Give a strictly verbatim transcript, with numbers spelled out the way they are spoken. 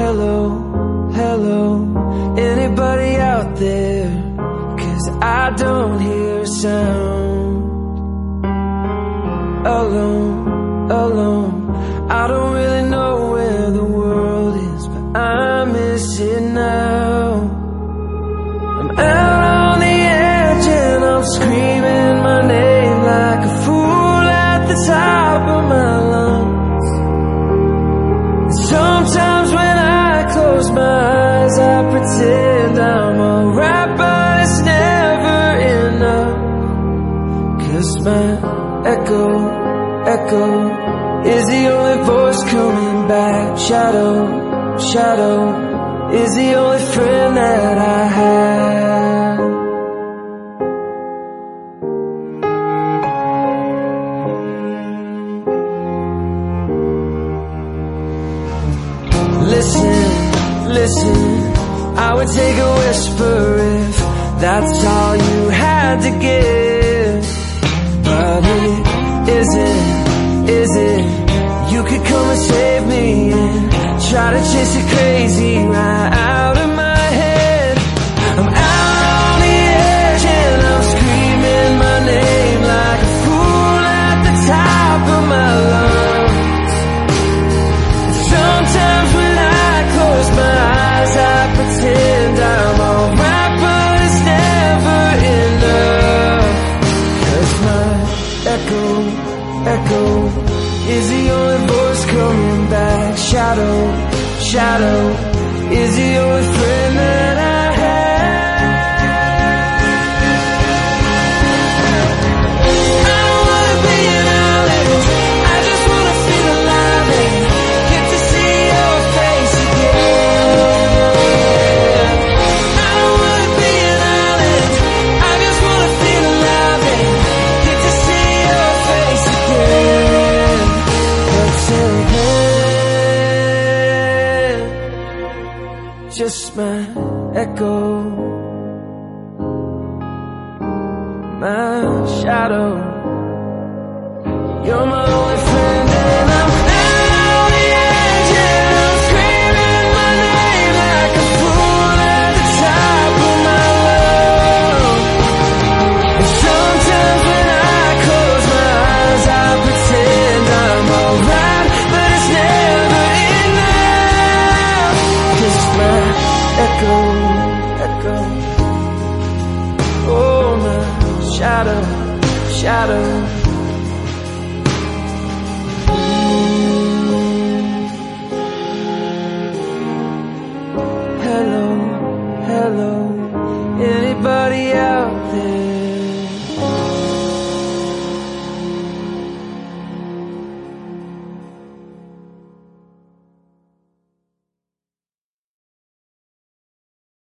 hello, hello, anybody out there? 'Cause I don't hear a sound. Alone, alone, I don't really know where the world is, but I miss it now. I'm out on the edge and I'm screaming my name like a fool at the top of my lungs. And sometimes when I close my eyes, I pretend I'm alright, but it's never enough. 'Cause my echo, echo is the only voice coming back. Shadow, shadow is the only friend that I have. Listen, listen, I would take a whisper if that's all you had to give. But it isn't, is it? You could come and save me and try to chase it crazy right out of my head. I'm out on the edge and I'm screaming my name like a fool at the top of my lungs. And sometimes when I close my eyes, I pretend I'm alright, but it's never enough. 'Cause my echo, echo is the only voice coming back. Shadow, shadow is the only friend that I have. I don't wanna be an island, I just wanna feel alive and get to see your face again. I don't wanna be an island, I just wanna feel alive and get to see your face again. But till then, just my echo, my shadow. You're my only friend and I'm out on the edge and I'm screaming my name like a fool at the top of my lungs. And sometimes when I close my eyes, I pretend I'm alright, but it's never enough. 'Cause my echo, echo, oh my shadow, shadow.